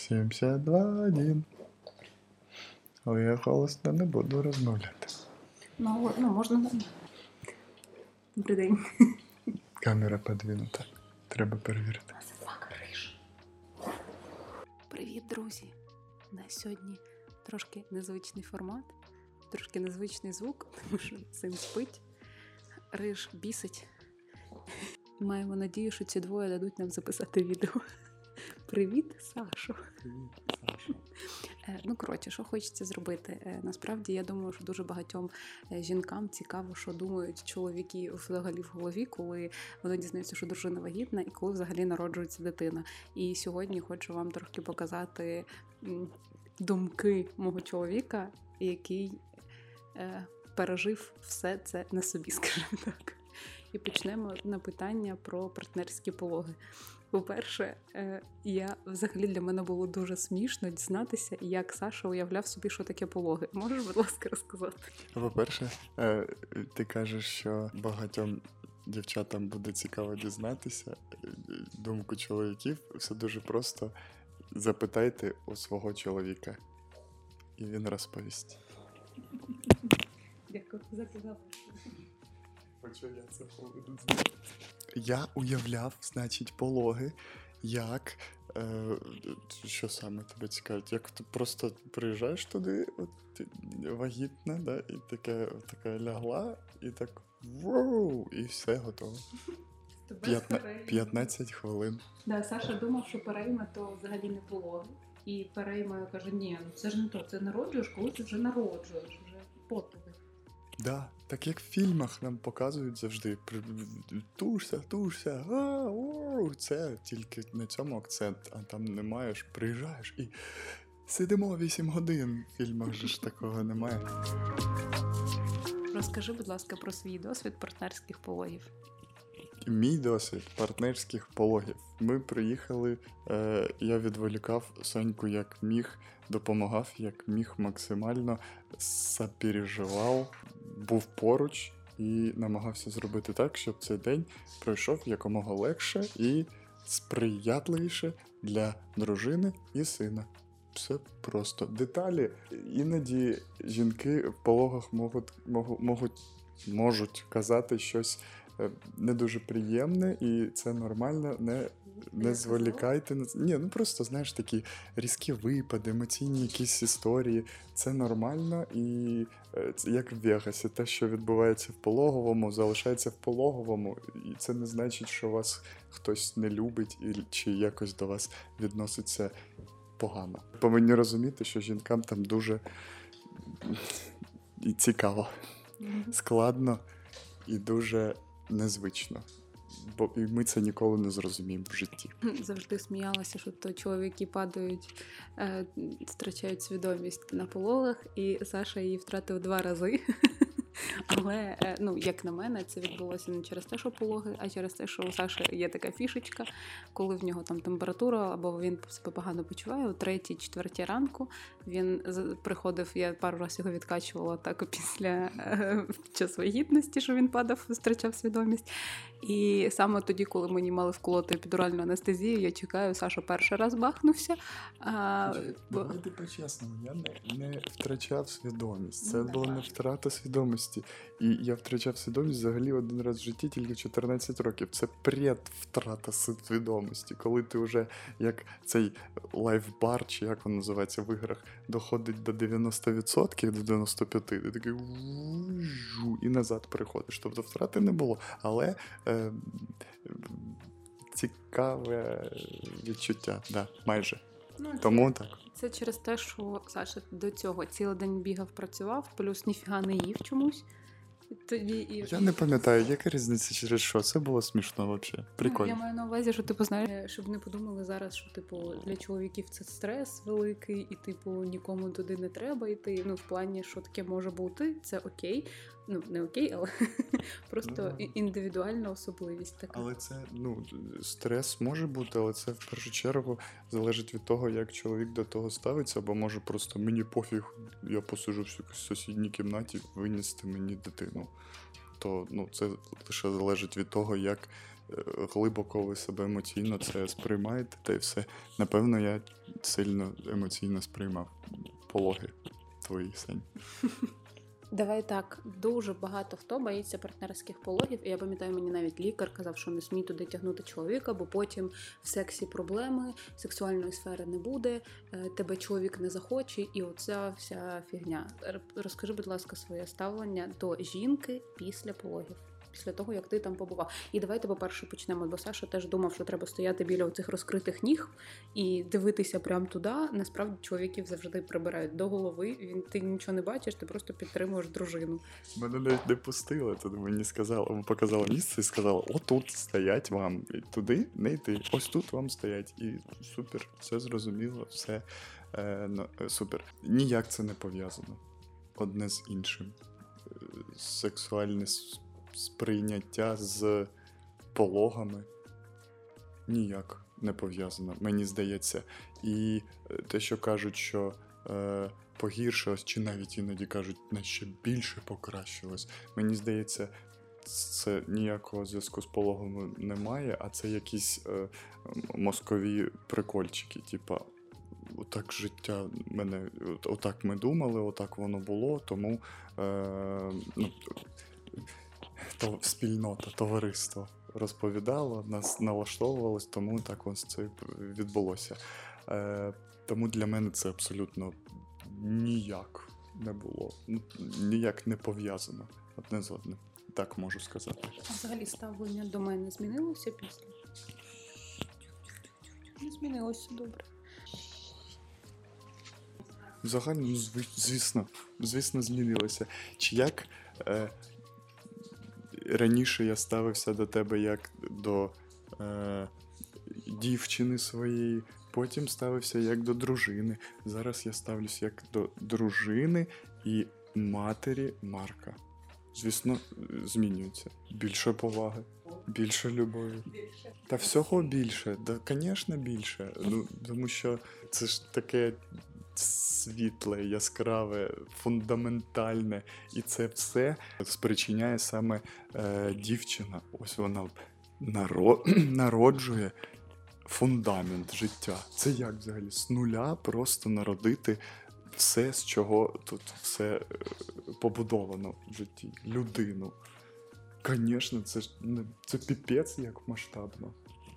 72-1. Але я голосно не буду розмовляти. Ну, можна нормально. Добрий день. Камера подвинута. Треба перевірити. Привіт, друзі. На сьогодні трошки незвичний формат, трошки незвичний звук, тому що син спить, Риж бісить. Маємо надію, що ці двоє дадуть нам записати відео. Привіт, Сашо. Привіт, Саша. Коротше, що хочеться зробити? Насправді, я думаю, що дуже багатьом жінкам цікаво, що думають чоловіки взагалі в голові, коли вони дізнаються, що дружина вагітна, і коли взагалі народжується дитина. І сьогодні хочу вам трохи показати думки мого чоловіка, який пережив все це на собі, скажімо так. І почнемо на питання про партнерські пологи. По-перше, для мене було дуже смішно дізнатися, як Саша уявляв собі, що таке пологи. Можеш, будь ласка, розказати? По-перше, ти кажеш, що багатьом дівчатам буде цікаво дізнатися думку чоловіків. Все дуже просто. Запитайте у свого чоловіка, і він розповість. Дякую за казав. Я уявляв, значить, пологи, як... що саме тебе цікавить? Як ти просто приїжджаєш туди, от, ти вагітна, да, і така лягла, і так воу, і все готово. 15 хвилин. Да, Саша думав, що перейма то взагалі не пологи. І перейма каже, ні, це ж не то, це народжуєш, коли ти вже народжуєш, вже потови. Да, так як в фільмах нам показують завжди. Тушся, це тільки на цьому акцент, а там не маєш, приїжджаєш і сидимо 8 годин. В фільмах же ж такого немає. Розкажи, будь ласка, про свій досвід партнерських пологів. Мій досвід партнерських пологів. Ми приїхали, я відволікав Соньку як міг, допомагав як міг максимально, сопереживав, був поруч і намагався зробити так, щоб цей день пройшов якомога легше і сприятливіше для дружини і сина. Все просто. Деталі. Іноді жінки в пологах можуть казати щось не дуже приємне, і це нормально, не зволікайте на це. Ні, просто, знаєш, такі різкі випади, емоційні якісь історії. Це нормально, і це як в Вегасі. Те, що відбувається в пологовому, залишається в пологовому, і це не значить, що вас хтось не любить, чи якось до вас відноситься погано. Повинні розуміти, що жінкам там дуже і цікаво, складно і дуже незвично. Бо і ми це ніколи не зрозуміємо в житті. Завжди сміялася, що то чоловіки падають, втрачають свідомість на пологах, і Саша її втратив 2 рази. Але, як на мене, це відбулося не через те, що пологи, а через те, що у Саші є така фішечка, коли в нього там температура, або він себе погано почуває, о 3-4 ранку він приходив, я пару разів його відкачувала так після час вагітності, що він падав, втрачав свідомість. І саме тоді, коли мені мали вколоти епідуральну анестезію, я чекаю, Саша перший раз бахнувся. Давайте по-чесному, я не втрачав свідомість. Це була не втрата свідомості. І я втрачав свідомість взагалі один раз в житті, тільки 14 років. Це предвтрата свідомості. Коли ти вже, як цей лайфбар, чи як він називається в іграх, доходить до 90%, до 95%, ти такий і назад переходиш. Тобто втрати не було, але цікаве відчуття, да, майже. Тому так. Це через те, що Саша до цього цілий день бігав, працював, плюс ніфіга не їв чомусь. Я не пам'ятаю, яка різниця через що. Це було смішно взагалі. Прикольно. Я маю на увазі, що знаєш, щоб не подумали зараз, що для чоловіків це стрес великий, і нікому туди не треба йти. В плані, що таке може бути, це окей. Не окей, але просто індивідуальна особливість така. Але це, стрес може бути, але це в першу чергу залежить від того, як чоловік до того ставиться, або може просто мені пофіг, я посиджу в якійсь сусідній кімнаті, винести мені дитину. То, це лише залежить від того, як глибоко ви себе емоційно це сприймаєте, та й все. Напевно, я сильно емоційно сприймав пологи твої, Сень. Давай так, дуже багато хто боїться партнерських пологів, і я пам'ятаю, мені навіть лікар казав, що не смій туди тягнути чоловіка, бо потім в сексі проблеми, сексуальної сфери не буде, тебе чоловік не захоче, і оця вся фігня. Розкажи, будь ласка, своє ставлення до жінки після пологів. Після того, як ти там побував. І давайте, по-перше, почнемо, бо Саша теж думав, що треба стояти біля цих розкритих ніг і дивитися прямо туди. Насправді, чоловіків завжди прибирають до голови, ти нічого не бачиш, ти просто підтримуєш дружину. Мене навіть не пустили, туди мені показали місце і сказали, отут стоять вам, і туди не йти, ось тут вам стоять. І супер, все зрозуміло, все супер. Ніяк це не пов'язано одне з іншим. Сексуальне сприйняття з пологами ніяк не пов'язано, мені здається. І те, що кажуть, що погіршилось, чи навіть іноді кажуть, на ще більше покращилось, мені здається, це ніякого зв'язку з пологами немає, а це якісь мозкові прикольчики, типа отак життя мене, отак ми думали, отак воно було, тому спільнота, товариство розповідало, нас налаштовувалось, тому так ось це відбулося. Тому для мене це абсолютно ніяк не було, ніяк не пов'язано одне з одним, так можу сказати. А взагалі ставлення до мене змінилося після? Не змінилося, добре. Взагалі, звісно, змінилося. Чи як раніше я ставився до тебе як до дівчини своєї, потім ставився як до дружини. Зараз я ставлюсь як до дружини і матері Марка. Звісно, змінюється. Більше поваги, більше любові. Та всього більше, звісно, більше. Тому що це ж таке світле, яскраве, фундаментальне. І це все спричиняє саме дівчина. Ось вона народжує фундамент життя. Це як взагалі? З нуля просто народити все, з чого тут все побудовано в житті. Людину. Звісно, це піпець як масштабно.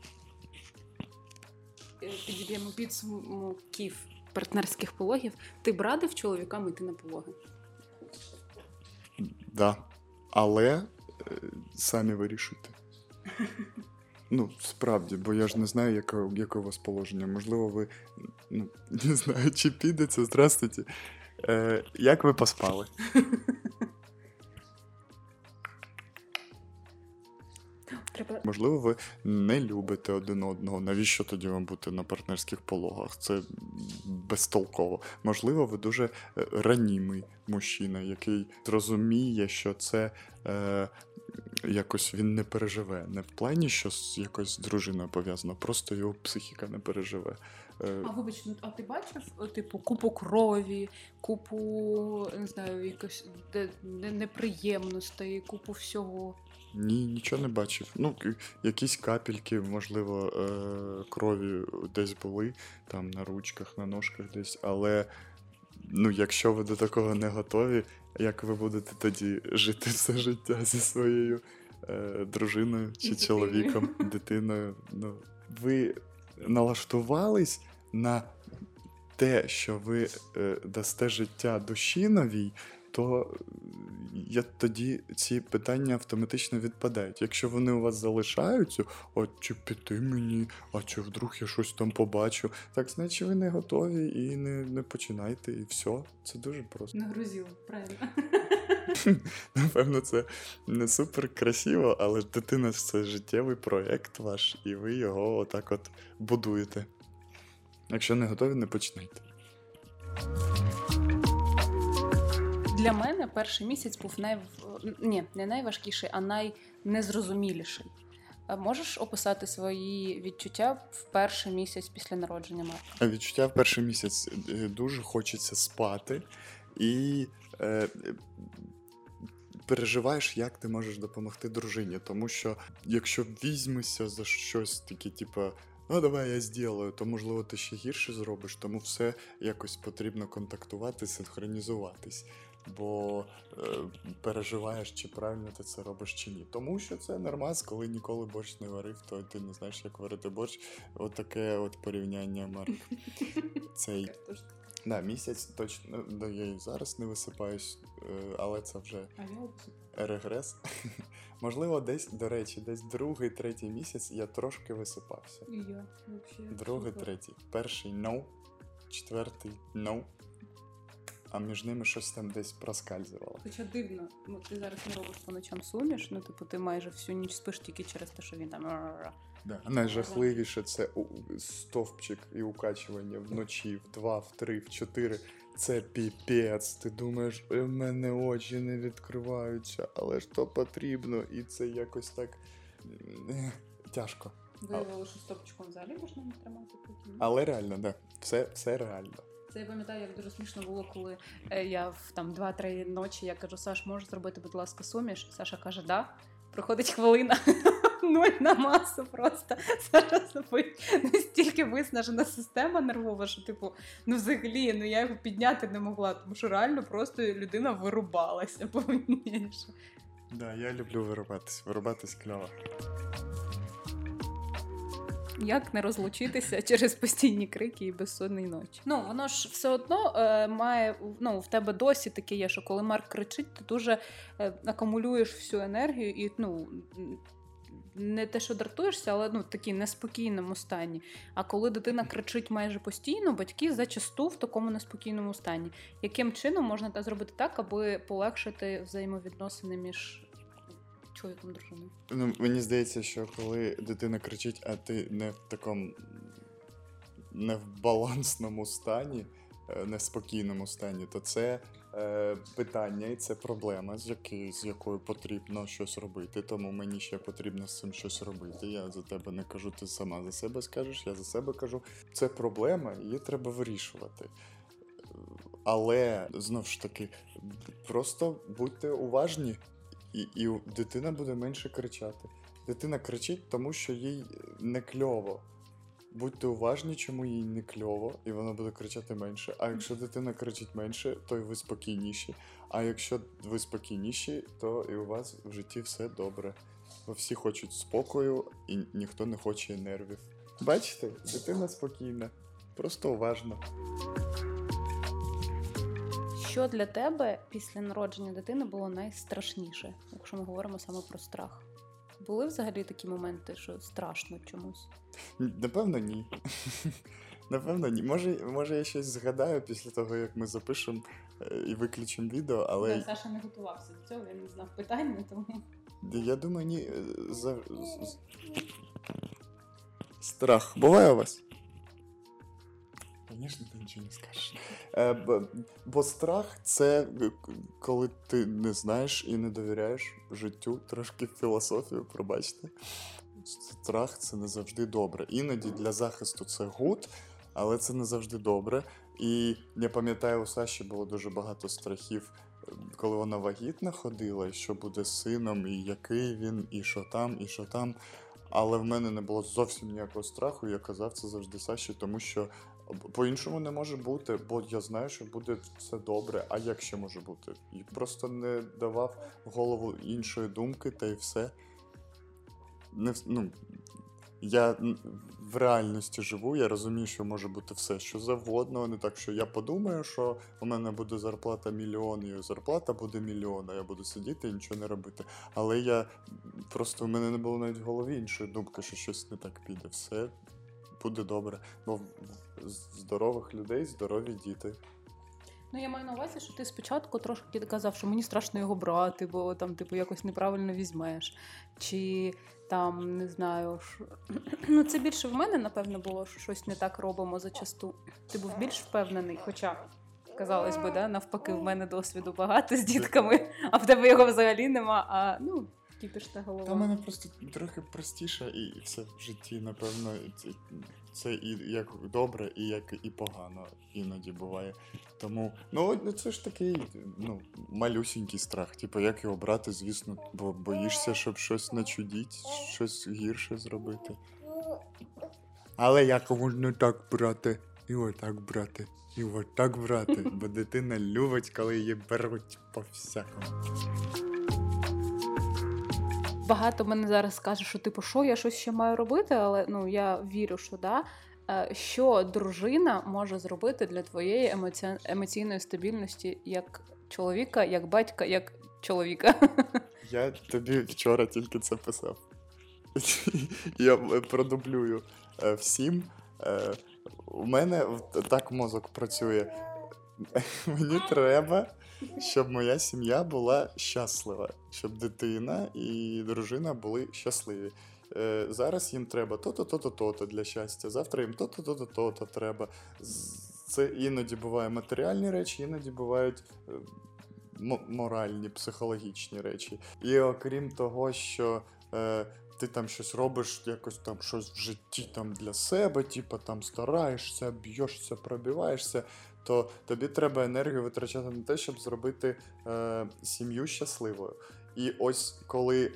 Підіб'ємо підсумків партнерських пологів. Ти б радив чоловікам йти на пологи? Да. Але самі вирішуйте. Справді, бо я ж не знаю, яке у вас положення. Можливо, ви, не знаю, чи підеться. Здравствуйте. Як ви поспали? Можливо, ви не любите один одного. Навіщо тоді вам бути на партнерських пологах? Це безтолково. Можливо, ви дуже ранімий мужчина, який зрозуміє, що це якось він не переживе. Не в плані, що якось з дружиною пов'язано, просто його психіка не переживе. Вибач, а ти бачив, купу крові, купу, не знаю, якось неприємностей, купу всього? Ні, нічого не бачив. Якісь капельки, можливо, крові десь були, там на ручках, на ножках десь, але, якщо ви до такого не готові, як ви будете тоді жити все життя зі своєю дружиною чи чоловіком, дитиною? Ви налаштувались на те, що ви дасте життя душі новій, то тоді ці питання автоматично відпадають. Якщо вони у вас залишаються, чи піти мені, чи вдруг я щось там побачу, так значить ви не готові і не починайте, і все. Це дуже просто. Нагрузило, правильно. Напевно, це не супер красиво, але дитина – це життєвий проєкт ваш, і ви його отак от будуєте. Якщо не готові, не починайте. Для мене перший місяць був не найважкіший, а найнезрозуміліший. Можеш описати свої відчуття в перший місяць після народження Марка? Відчуття в перший місяць дуже хочеться спати і переживаєш, як ти можеш допомогти дружині. Тому що, якщо візьмешся за щось таке, типу, ну, давай я зроблю, то, можливо, ти ще гірше зробиш, тому все якось потрібно контактувати, синхронізуватись. Бо переживаєш, чи правильно ти це робиш, чи ні. Тому що це нормас, коли ніколи борщ не варив, то ти не знаєш, як варити борщ. От таке от порівняння, Марк. Цей... Да, місяць точно, да, я і зараз не висипаюсь, але це вже регрес. Можливо, десь, до речі, десь другий, третій місяць я трошки висипався. І я, взагалі. Другий, третій. Перший no, четвертий no, а між ними щось там десь проскальзувало. Хоча дивно, ти зараз не робиш по ночам суміш, ну, типу, ти майже всю ніч спиш тільки через те, що він там... Да. Найжахливіше це стовпчик і укачування вночі, в 2, в 3, в 4. Це піпець. Ти думаєш, в мене очі не відкриваються, але ж то потрібно. І це якось так тяжко. Виявило, що стовпчиком взагалі можна не тримати потім. Але реально, так. Да. Все реально. Це я пам'ятаю, як дуже смішно було, коли я в 2-3 ночі, я кажу, Саш, можеш зробити, будь ласка, суміш? Саша каже, да. Проходить хвилина. 0 на масу просто. Саша спить. Настільки виснажена система нервова, що, типу, взагалі, я його підняти не могла, тому що реально просто людина вирубалася повніше. Да, я люблю вирубатись. Вирубатись кльово. Як не розлучитися через постійні крики і безсонні ночі? Воно ж все одно має, в тебе досі таке є, що коли Марк кричить, ти дуже акумулюєш всю енергію і, не те, що дратуєшся, але в такій неспокійному стані. А коли дитина кричить майже постійно, батьки зачасту в такому неспокійному стані. Яким чином можна зробити так, аби полегшити взаємовідносини між чоловіком і дружиною? Мені здається, що коли дитина кричить, а ти не в такому не в балансному стані, неспокійному стані, то це питання і це проблема, з якою потрібно щось робити. Тому мені ще потрібно з цим щось робити. Я за тебе не кажу, ти сама за себе скажеш, я за себе кажу. Це проблема, її треба вирішувати. Але, знову ж таки, просто будьте уважні, і дитина буде менше кричати. Дитина кричить, тому що їй не кльово. Будьте уважні, чому їй не кльово, і вона буде кричати менше. А якщо дитина кричить менше, то і ви спокійніші. А якщо ви спокійніші, то і у вас в житті все добре. Бо всі хочуть спокою, і ніхто не хоче нервів. Бачите, дитина спокійна. Просто уважно. Що для тебе після народження дитини було найстрашніше, якщо ми говоримо саме про страх? Були взагалі такі моменти, що страшно чомусь? Напевно, ні. Напевно, ні. Може я щось згадаю після того, як ми запишемо і виключимо відео, але... Саша не готувався до цього, він не знав питання, тому... Я думаю, ні. Страх. Буває у вас? Звісно, ти нічого не скажеш. Бо страх – це коли ти не знаєш і не довіряєш життю, трошки філософію, пробачте. Страх – це не завжди добре. Іноді для захисту це гуд, але це не завжди добре. І я пам'ятаю, у Саші було дуже багато страхів, коли вона вагітна ходила, і що буде з сином, і який він, і що там, і що там. Але в мене не було зовсім ніякого страху, я казав це завжди Саші, тому що по-іншому не може бути, бо я знаю, що буде все добре, а як ще може бути? І просто не давав в голову іншої думки, та й все. Я в реальності живу, я розумію, що може бути все, що завгодно, не так, що я подумаю, що у мене буде зарплата 1 мільйон, і зарплата буде 1 мільйон, а я буду сидіти і нічого не робити. Але просто в мене не було навіть в голові іншої думки, що щось не так піде. Все буде добре, бо в здорових людей здорові діти. Я маю на увазі, що ти спочатку трошки казав, що мені страшно його брати, бо там, якось неправильно візьмеш. Чи там, не знаю, це більше в мене, напевно, було, що щось не так робимо зачасту. Ти був більш впевнений, хоча, казалось би, навпаки, в мене досвіду багато з дітками, а в тебе його взагалі нема. кіпішна голова. Та в мене просто трохи простіше і все в житті, напевно, це і як добре, і як і погано іноді буває. Тому, це ж такий, малюсінький страх. Типу, як його брати, звісно, бо боїшся, щоб щось начудіть, щось гірше зробити. Але як можна так брати, і отак брати, і отак брати, бо дитина любить, коли її беруть по-всякому. Багато мене зараз скаже, що типу, що я щось ще маю робити, але я вірю, що да. Що дружина може зробити для твоєї емоційної стабільності як чоловіка, як батька, як чоловіка? Я тобі вчора тільки це писав. Я продублюю всім. У мене так мозок працює. Мені треба, щоб моя сім'я була щаслива, щоб дитина і дружина були щасливі. Зараз їм треба то-то для щастя, завтра їм то-то треба. Це іноді буває матеріальні речі, іноді бувають моральні, психологічні речі. І окрім того, що ти там щось робиш, якось там щось в житті там для себе, типу там стараєшся, б'єшся, пробиваєшся, то тобі треба енергію витрачати на те, щоб зробити сім'ю щасливою. І ось коли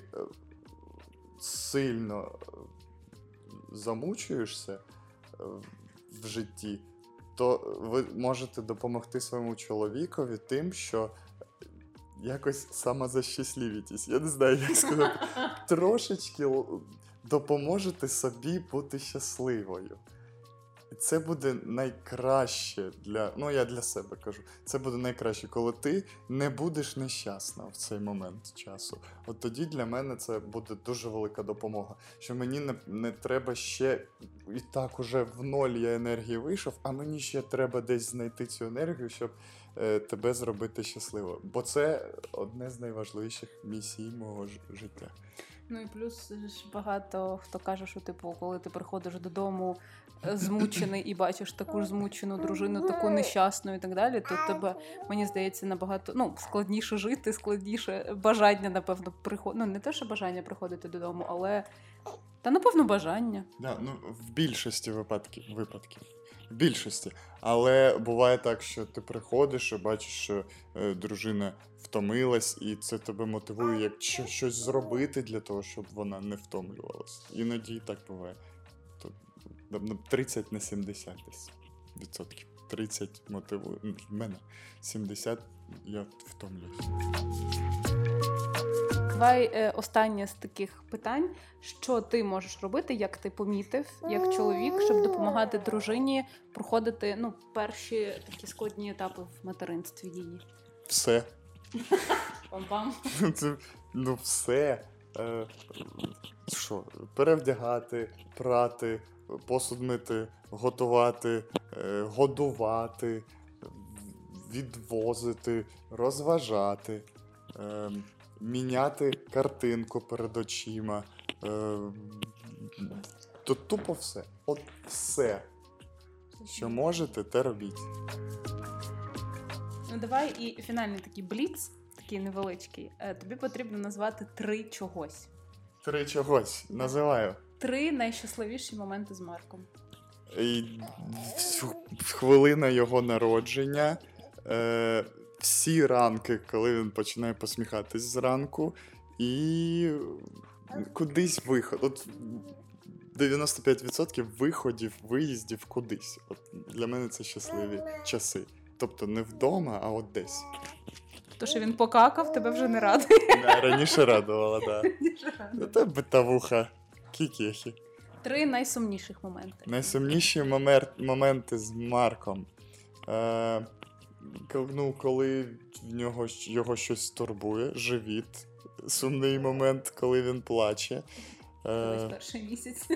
сильно замучуєшся в житті, то ви можете допомогти своєму чоловікові тим, що якось самозащасливітесь. Я не знаю, як сказати. Трошечки допоможете собі бути щасливою. І це буде найкраще я для себе кажу. Це буде найкраще, коли ти не будеш нещасна в цей момент часу. От тоді для мене це буде дуже велика допомога. Що мені не треба ще, і так уже в ноль я енергії вийшов, а мені ще треба десь знайти цю енергію, щоб тебе зробити щасливо. Бо це одне з найважливіших місій мого життя. І плюс багато хто каже, що коли ти приходиш додому змучений і бачиш таку ж змучену дружину, таку нещасну і так далі, то тебе, мені здається, набагато складніше жити, складніше бажання, напевно, приходити. Не те, що бажання приходити додому, але напевно, бажання. Да, в більшості випадків. В більшості. Але буває так, що ти приходиш і бачиш, що дружина втомилась, і це тебе мотивує як щось зробити для того, щоб вона не втомлювалась. Іноді і так буває. 30 на 70 десь відсотків. 30 мотивує мене, 70 я втомлююсь. Давай останнє з таких питань. Що ти можеш робити, як ти помітив, як чоловік, щоб допомагати дружині проходити перші такі складні етапи в материнстві її? Все. Пам-пам. Все. Що? Перевдягати, прати, посуд мити, готувати, годувати, відвозити, розважати, міняти картинку перед очима. То тупо все. От все. Що можете, те робіть. Давай і фінальний такий бліц, такий невеличкий. Тобі потрібно назвати 3 чогось. 3 чогось. Називаю. 3 найщасливіші моменти з Марком. Хвилина його народження. Всі ранки, коли він починає посміхатись зранку. І кудись виход. От 95% виходів, виїздів кудись. От для мене це щасливі часи. Тобто не вдома, а от десь. То, що він покакав, тебе вже не радує. Раніше радувала, так. Це битавуха, кікехи. 3 найсумніших моменти. Найсумніші моменти з Марком. Коли його щось турбує, живіт. Сумний момент, коли він плаче. Ось перший місяць.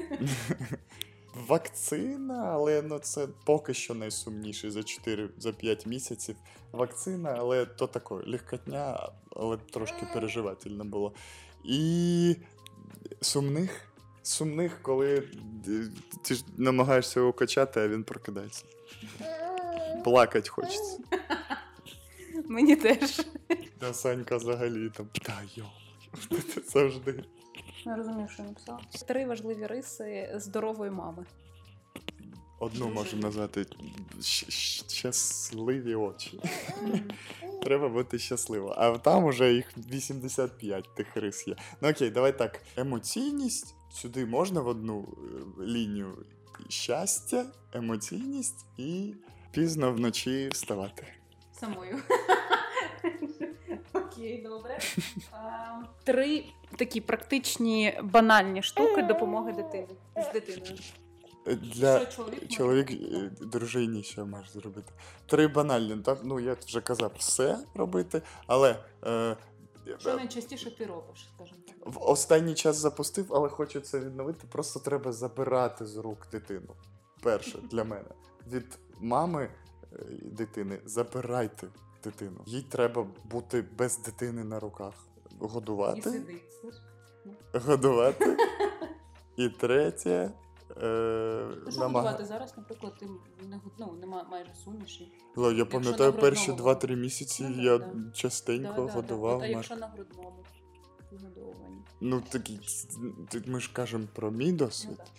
Вакцина, але це поки що найсумніше за 5 місяців. Вакцина, але то таке, легкотня, але трошки переживательно було. І сумних, коли ти намагаєшся його качати, а він прокидається. Плакать хочеться. Мені теж. Та Санька взагалі там, Завжди. Не розумію, що я написала. 3 важливі риси здорової мами. Одну можу назвати щасливі очі. Треба бути щасливо. А там уже їх 85 тих рис є. Ну окей, давай так. Емоційність. Сюди можна в одну лінію щастя, емоційність і пізно вночі вставати. Самою. Окей, добре. 3 такі практичні банальні штуки допомоги з дитиною. Для Що чоловік дружині що може зробити? 3 банальні, так? Ну, я вже казав, все робити, але що найчастіше ти робиш, скажімо так? в останній час запустив, але хочу це відновити. Просто треба забирати з рук дитину. Перше для мене. Від мами дитини забирайте дитину. Їй треба бути без дитини на руках. І Годувати. сидить. Годувати. І третє. Що годувати зараз, наприклад, ти немає майже суміші. Я пам'ятаю, на перші грудному. 2-3 місяці Ну, я да. частенько годував. А якщо на грудному вигодовуванні? Ну, такі, ми ж кажемо про мій досвід. Ну, так.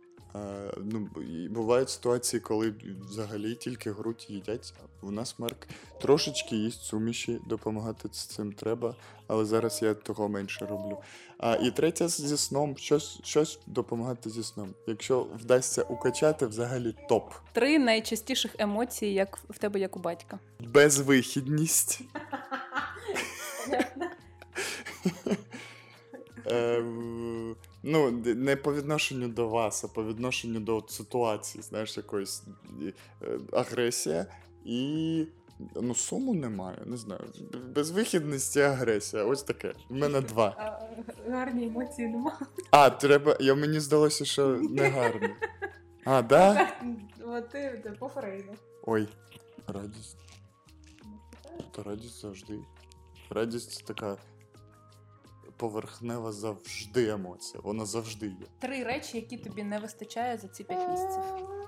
І бувають ситуації, коли взагалі тільки грудь їдять. У нас Марк трошечки їсть суміші, допомагати з цим треба, але зараз я того менше роблю. І третє зі сном, щось допомагати зі сном. Якщо вдасться укачати, взагалі топ. 3 найчастіших емоції, як в тебе, як у батька. Безвихідність. Ну, не по відношенню до вас, а по відношенню до ситуації, знаєш, якоїсь агресія і суму немає, не знаю. Безвихідність і агресія, ось таке. У мене 2. Гарні емоції немає. Треба, мені здалося, що не гарно. Да? Ти по Фрейду. Ой, радість. Та радість завжди. Радість це така поверхнева завжди емоція. Вона завжди є. 3 речі, які тобі не вистачає за ці 5 місяців.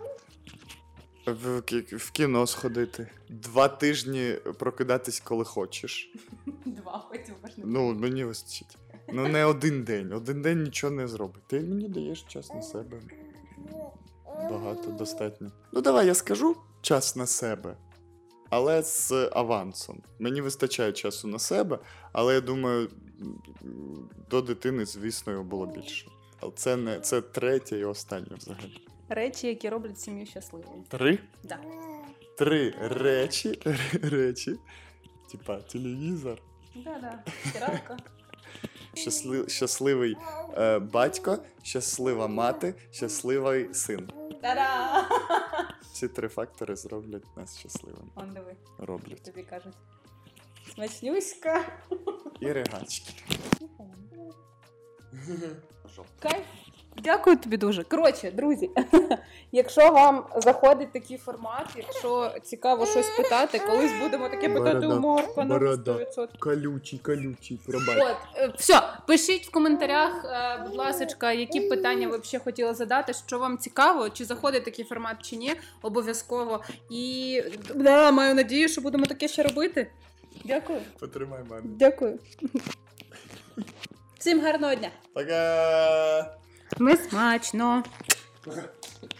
В кіно сходити. 2 тижні прокидатись, коли хочеш. 2, потім можна. Мені вистачить. Не один день. Один день нічого не зробить. Ти мені даєш час на себе. Багато, достатньо. Давай я скажу час на себе. Але з авансом. Мені вистачає часу на себе, але я думаю, до дитини, звісно, його було більше. Але це третє і останнє взагалі. Речі, які роблять сім'ю щасливою. 3? Да. 3 речі. Типа телевізор. Да. Стиралка. Щасливий батько, щаслива мати, щасливий син. Та-да! Ці 3 фактори зроблять нас щасливими. Он диви. Роблять. Тобі кажуть. Смачнюська. І ригачки. Кайф. Дякую тобі дуже. Коротше, друзі, якщо вам заходить такий формат, якщо цікаво щось питати, колись будемо таке питати у Марка на 100%. Колючий, пробач. Все, пишіть в коментарях, будь ласочка, які питання ви б ще хотіли задати, що вам цікаво, чи заходить такий формат, чи ні, обов'язково. І маю надію, що будемо таке ще робити. Дякую. Потримай мене. Дякую. Всім гарного дня. Пока! Ми смачно. Пока.